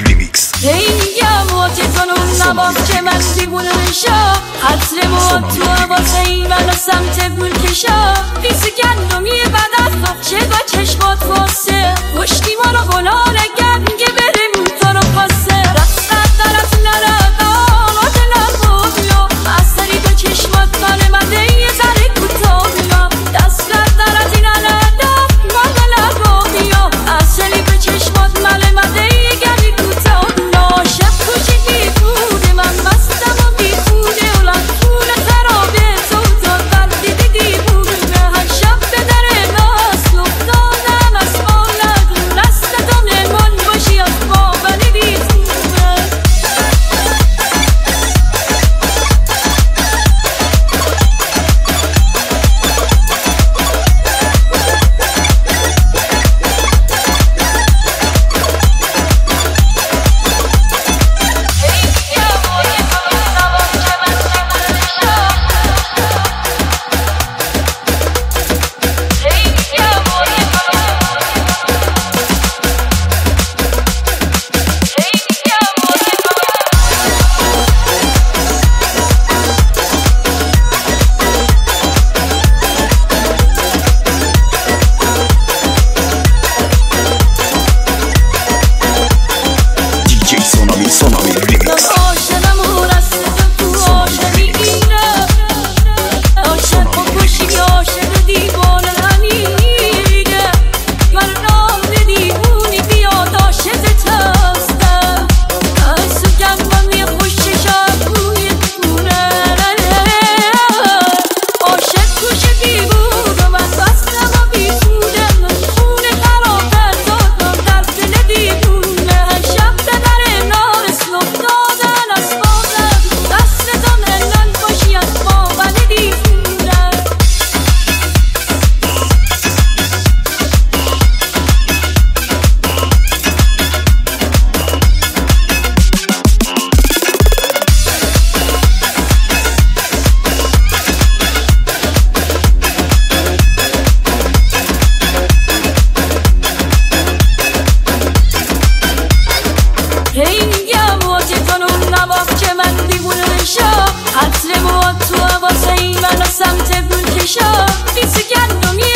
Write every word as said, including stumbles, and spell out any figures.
ریمیکس. هی میگم موتتون اون نباف که من دیوونه میشا عطر موت تو حواسه منو سمت گل کشا بیسی گندمی بدت بخشه با چشمات واسه مشتی ما رو گلال گنگه بریم تو رو پاسه رفتت درت نردم و دلم بودیا از سری دو چشمات مال مده یه ذره کوتاه بیا دستت درت نردم مال دلم بودیا از سری دو چشمات مال مده یه گلی کوتاه بیا شب کوچیکی بوده من مستم و بیخوده اولاد پول خرابه تو تا وقتی دیدی بوده هر شب به در ناس افتادم از مالت دستتو نمان باشی از بابلی بیخونه عطر موت تو حواسه منو سمت گل کشا بیسی گندمی